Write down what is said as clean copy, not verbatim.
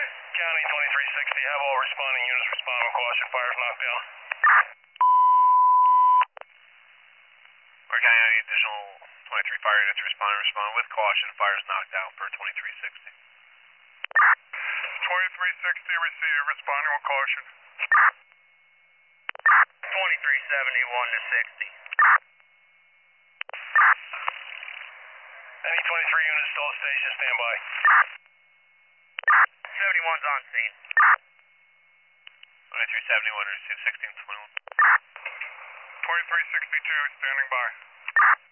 County 2360, have all responding units respond with caution, fires knocked down. Clark County, any additional 23 fire units respond with caution, fires knocked out per 2360. 2360 receive, responding with caution. 2371 to 60. Any 23 units still at station, stand by. 71's on scene. 2371, receive 1621. 2362, standing by.